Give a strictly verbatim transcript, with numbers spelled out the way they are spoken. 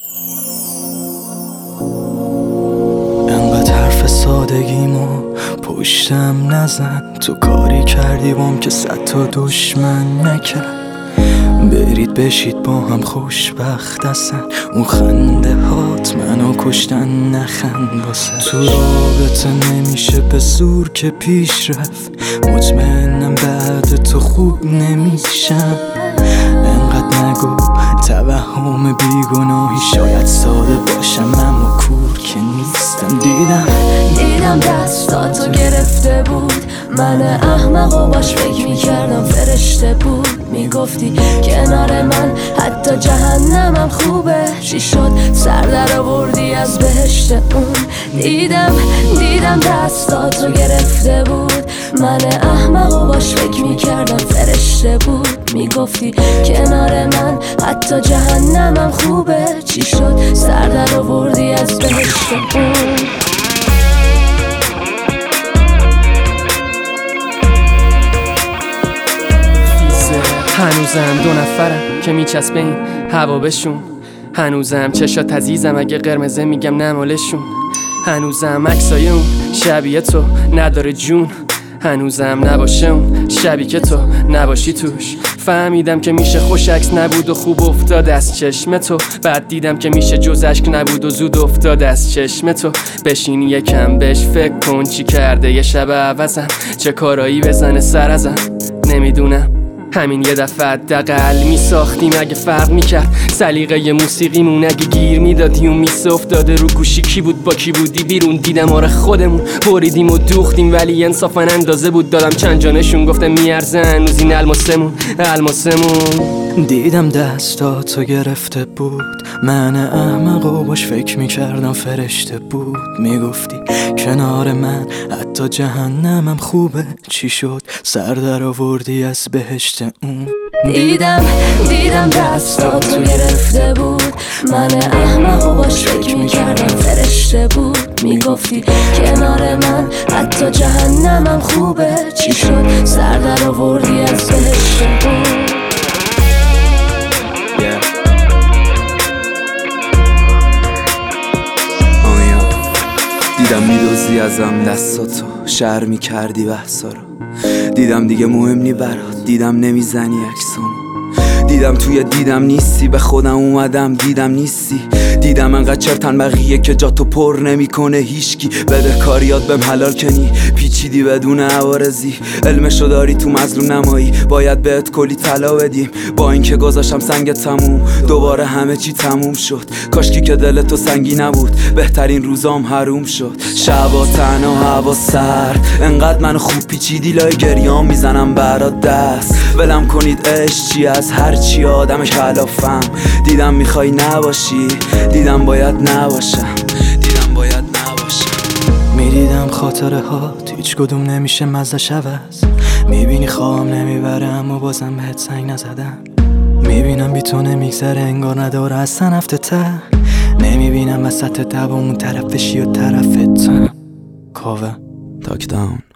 انقدر حرف سادگیمو پشتم نزن، تو کاری کردی بام که صد تا دشمن نکرد. برید بشید با هم خوشبخت هستن، اون خنده هات منو کشتن، نخند واسه. تو رابطه نمیشه به زور که پیش رفت، مطمئنم بعد تو خوب نمیشم. انقدر نگو توهم بیگناهی، شاید ساده باشم اما کور که نیستم. دیدم دیدم دستاتو گرفته بود، من احمق و باش فکر میکردم فرشته بود. میگفتی کنار من حتی جهنمم خوبه، چی شد سر در آوردی از بهشت اون. دیدم دیدم دستاتو گرفته بود، من احمق و باش فکر میکردم فرشته بود. میگفتی کنار من حتی جهنمم خوبه، چی شد سر در آوردی از بهشت اون. هنوزم دو نفرم که میچسبه این هوا بشون، هنوزم چشات عزیزم اگه قرمزه میگم نمالشون، هنوزم عکسای اون شبیه تو نداره جون، هنوزم نباشه اون شبی که تو نباشی توش. فهمیدم که میشه خوش عکس نبود و خوب افتاد از چشم تو، بعد دیدم که میشه جز عشق نبود و زود افتاد از چشم تو. بشین یکم بهش فکر کن چی کرده یه شب عوضم، چه کارایی بزنه سر ازم نمیدونم. همین یه دفعه حداقل میساختیم اگه فرق میکرد سلیقه موسیقیمون، اگه گیر میدادی اون میسه افتاده رو گوشی کی بود با کی بودی بیرون. دیدم آره خودمون بریدیم و دوختیم، ولی انصافا اندازه بود دادم چند جانشون، گفتم میارزه هنوز این الماسمون الماسمون. دیدم دستاتو گرفته بود، من احمق و باش فکر میکردم فرشته بود. میگفتی کنار من حتی جهنمم خوبه، چی شد سر در آوردی از بهشت اون. دیدم دیدم دستاتو گرفته بود، من احمق و باش فکر میکردم فرشته بود. میگفتی کنار من حتی جهنمم خوبه، چی شد سر در آوردی از بهشت اون. دیدم میدوزی ازم دستاتو، شر میکردی بحثا رو. دیدم دیگه مهم نی برات، دیدم نمیزنی عکسامو. دیدم توی دیدم نیستی، به خودم اومدم دیدم نیستی. دیدم انقدر چرتن بقیه که جاتو پر نمیکنه هیچکی. بده کاریات بهم حلال کنی، پیچیدی بدون عوارضی. علمشو داری تو مظلوم نمایی، باید بهت کلی طلا بدیم. با اینکه گذاشتم سنگ تموم، دوباره همه چی تموم شد. کاشکی که دلتو سنگی نبود، بهترین روزام حروم شد. شبا تنها هوا سرد، انقدر منو خوب پیچیدی لای گریام میزنم برات دست. ولم کنید عشق چی از هر چی آدمش خلافم. دیدم میخوای نباشی، دیدم باید نباشم، دیدم باید نباشم. میدیدم خاطره هات هیچ کدوم نمیشه مزه‌ش عوض. میبینی خوام نمیبرم و بازم بهت سنگ نزدم. میبینم بی تو نمیگذره انگار نداره اصلا هفته ته. نمیبینم وسط دبا اون طرف بشی و طرف تم کاوه تاک داون.